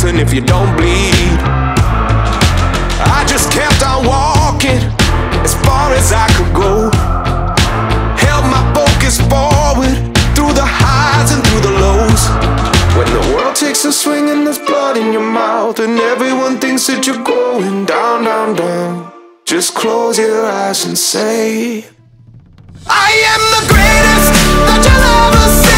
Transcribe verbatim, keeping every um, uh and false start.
even if you don't bleed. I just kept on walking as far as I could go. Held my focus forward through the highs and through the lows. When the world takes a swing and there's blood in your mouth, and everyone thinks that you're going down, down, down, just close your eyes and say, I am the greatest that you'll ever see.